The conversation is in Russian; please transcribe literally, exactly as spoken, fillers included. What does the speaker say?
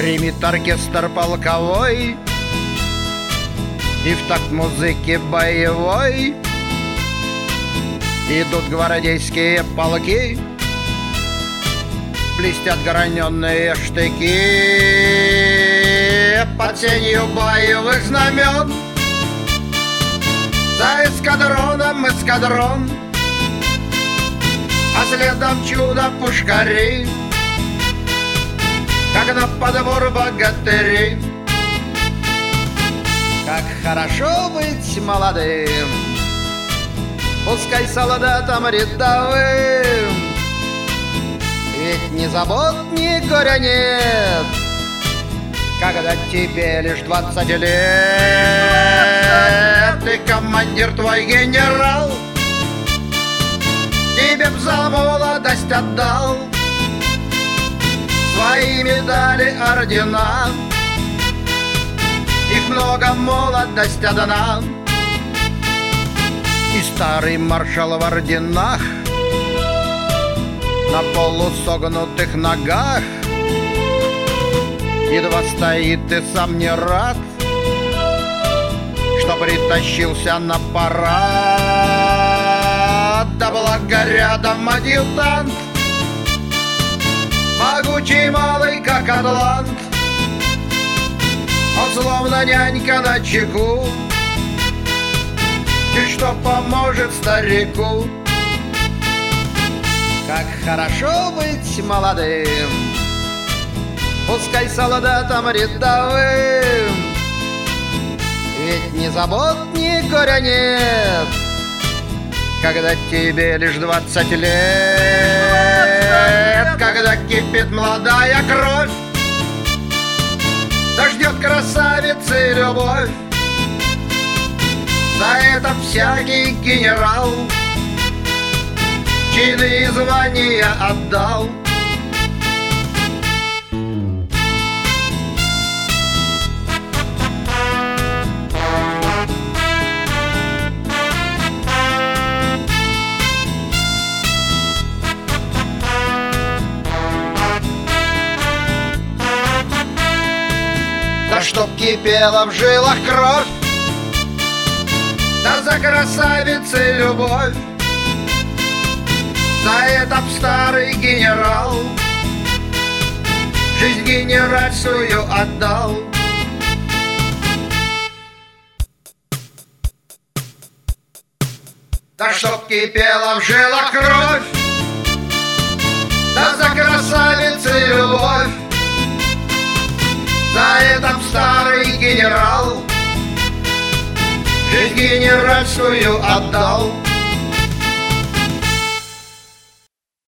Гремит оркестр полковой, и в такт музыки боевой идут гвардейские полки, блестят граненые штыки под сенью боевых знамен. За эскадроном эскадрон, а следом чудо-пушкари, как на подбор богатыри. Как хорошо быть молодым, пускай солдатам рядовым, ведь ни забот, ни горя нет, когда тебе лишь двадцать лет. И командир твой генерал тебе б за молодость отдал свои медали, ордена. Их много, молодость одна. И старый маршал в орденах на полусогнутых ногах едва стоит и сам не рад, что притащился на парад. Да благо рядом адъютант, могучий малый, как атлант. Он словно нянька на чеку, чуть что поможет старику. Как хорошо быть молодым, пускай солдатам рядовым, ведь ни забот, ни горя нет, когда тебе лишь двадцать лет. Когда кипит молодая кровь, да ждет красавицы любовь, за это всякий генерал чины и звания отдал. Да чтоб кипела в жилах кровь, да за красавицей любовь, за это б старый генерал жизнь генеральскую отдал. Да чтоб кипела в жилах кровь, да за красавицей любовь, за это б старый генерал жизнь генеральскую отдал.